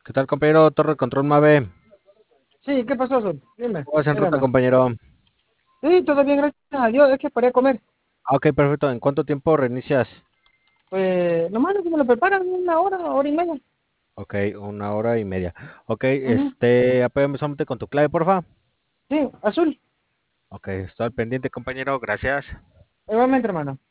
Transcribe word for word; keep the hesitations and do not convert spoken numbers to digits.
¿Qué tal, compañero? Torre Control Mave. Sí, ¿qué pasó, Sol? Dime, ¿Cómo vas en ¿qué ruta, onda? compañero? Sí, todo bien, gracias a Dios, es que paré a comer. Ah, ok, perfecto. ¿En cuánto tiempo reinicias? Pues, nomás que me lo preparan una hora, hora y media. Ok, una hora y media. Ok, Ujú. este, apóyame solamente con tu clave, porfa. Sí, azul, Ok, estoy al pendiente, compañero. Gracias. igualmente, hermano.